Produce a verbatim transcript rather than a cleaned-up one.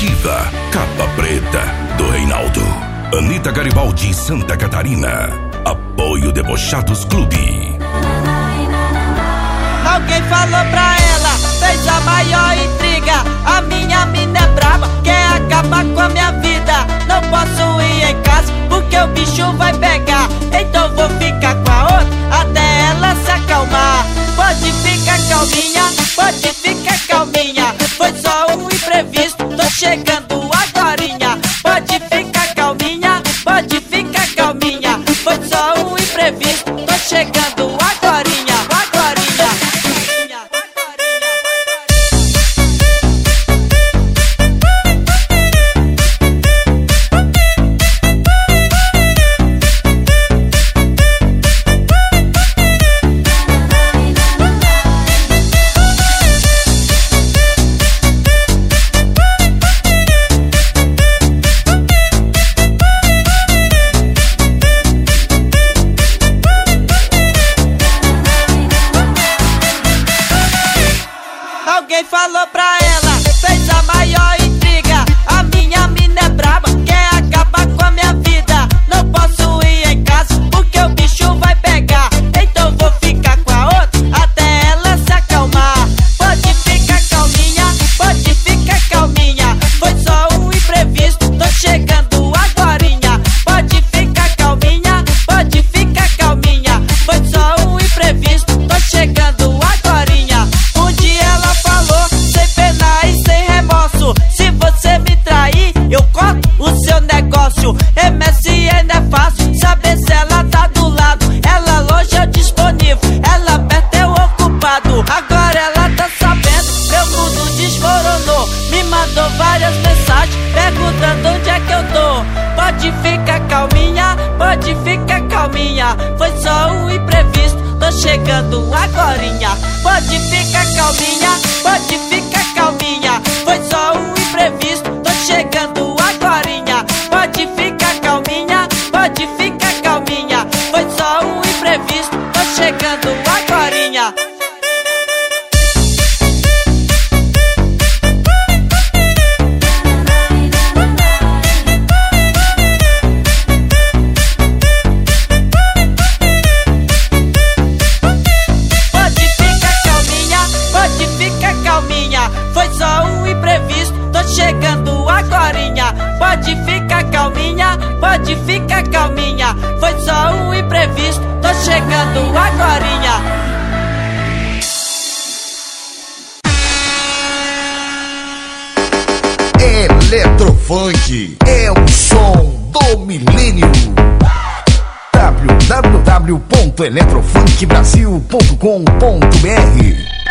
Ativa, Capa Preta, do Reinaldo. Anitta Garibaldi, Santa Catarina. Apoio Debochados Clube. Alguém falou pra ela, fez a maior intriga. A minha mina é braba, quer acabar com a minha vida. Não posso ir em casa, porque o bicho vai pegar. Então vou ficar com a outra, até ela se acalmar. Pode ficar calminha, pode ficar calminha. Foi só um imprevisto, tô chegando agorinha. Pode ficar calminha, pode ficar calminha. Foi só um imprevisto, tô chegando agorinha, agorinha. Alguém falou pra ela, fez a maior intriga. A minha mina é braba, quer acabar com a minha vida. Não posso ir em casa, porque o bicho vai pegar. Então vou ficar com a outra, até ela se acalmar. Pode ficar calminha, pode ficar calminha. Foi só um imprevisto, tô chegando agorinha. Pode ficar calminha, pode ficar calminha. Foi só um imprevisto, tô chegando agorinha. Um dia ela falou, sem pena e sem remorso: se você me trair, eu corto o seu negócio. M S N é fácil, saber se ela tá do lado. Ela longe é disponível, ela perto é o ocupado. Agora ela tá sabendo, meu mundo desmoronou. Me mandou várias mensagens, perguntando onde é que eu tô. Pode ficar calminha, pode ficar calminha. Foi só um imprevisto, tô chegando agorinha. Pode ficar calminha, pode ficar calminha. Foi só um imprevisto, tô chegando agorinha. Pode ficar calminha, pode ficar calminha. Foi só um imprevisto, tô chegando agorinha. Foi só um imprevisto, tô chegando agorinha. Pode ficar calminha, pode ficar calminha. Foi só um imprevisto, tô chegando agorinha. Eletrofunk é o som do milênio. w w w ponto eletrofunk brasil ponto com ponto b r